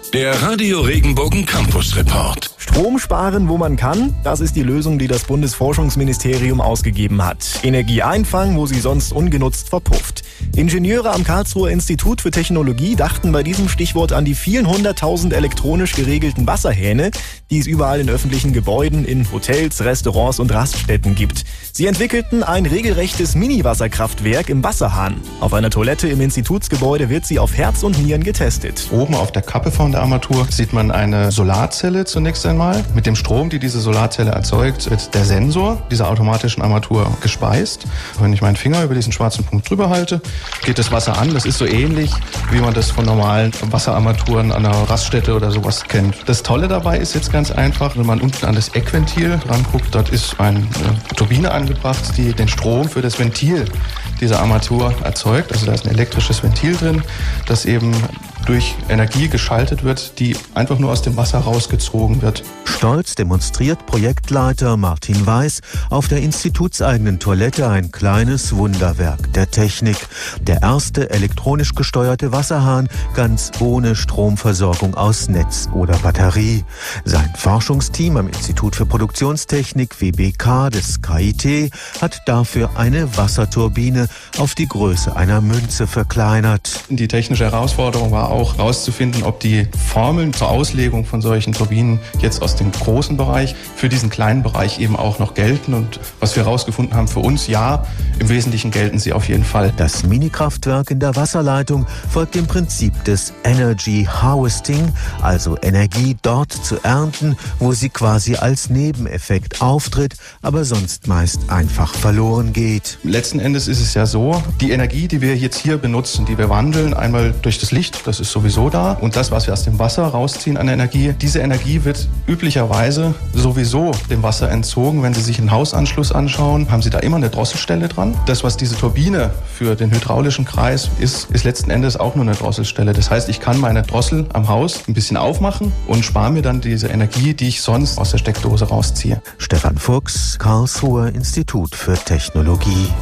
Der Radio Regenbogen Campus Report. Strom sparen, wo man kann, das ist die Lösung, die das Bundesforschungsministerium ausgegeben hat. Energie einfangen, wo sie sonst ungenutzt verpufft. Ingenieure am Karlsruher Institut für Technologie dachten bei diesem Stichwort an die vielen 100.000 elektronisch geregelten Wasserhähne, die es überall in öffentlichen Gebäuden, in Hotels, Restaurants und Raststätten gibt. Sie entwickelten ein regelrechtes Mini-Wasserkraftwerk im Wasserhahn. Auf einer Toilette im Institutsgebäude wird sie auf Herz und Nieren getestet. Oben auf der Kappe von der Armatur sieht man eine Solarzelle zunächst einmal. Mit dem Strom, die diese Solarzelle erzeugt, wird der Sensor dieser automatischen Armatur gespeist. Wenn ich meinen Finger über diesen schwarzen Punkt drüber halte, geht das Wasser an. Das ist so ähnlich, wie man das von normalen Wasserarmaturen an einer Raststätte oder sowas kennt. Das Tolle dabei ist jetzt ganz einfach, wenn man unten an das Eckventil dran guckt, dort ist eine Turbine angebracht, die den Strom für das Ventil dieser Armatur erzeugt. Also da ist ein elektrisches Ventil drin, das eben durch Energie geschaltet wird, die einfach nur aus dem Wasser rausgezogen wird. Stolz demonstriert Projektleiter Martin Weiß auf der institutseigenen Toilette ein kleines Wunderwerk der Technik. Der erste elektronisch gesteuerte Wasserhahn, ganz ohne Stromversorgung aus Netz oder Batterie. Sein Forschungsteam am Institut für Produktionstechnik WBK des KIT hat dafür eine Wasserturbine auf die Größe einer Münze verkleinert. Die technische Herausforderung war auch herauszufinden, ob die Formeln zur Auslegung von solchen Turbinen jetzt aus dem großen Bereich für diesen kleinen Bereich eben auch noch gelten. Und was wir herausgefunden haben für uns, ja, im Wesentlichen gelten sie auf jeden Fall. Das Minikraftwerk in der Wasserleitung folgt dem Prinzip des Energy Harvesting, also Energie dort zu ernten, wo sie quasi als Nebeneffekt auftritt, aber sonst meist einfach verloren geht. Letzten Endes ist es ja so, die Energie, die wir jetzt hier benutzen, die wir wandeln, einmal durch das Licht, das ist sowieso da, und das, was wir aus dem Wasser rausziehen an Energie, diese Energie wird üblicherweise sowieso dem Wasser entzogen. Wenn Sie sich einen Hausanschluss anschauen, haben Sie da immer eine Drosselstelle dran. Das, was diese Turbine für den hydraulischen Kreis ist letzten Endes auch nur eine Drosselstelle. Das heißt, ich kann meine Drossel am Haus ein bisschen aufmachen und spare mir dann diese Energie, die ich sonst aus der Steckdose rausziehe. Stefan Fuchs, Karlsruher Institut für Technologie.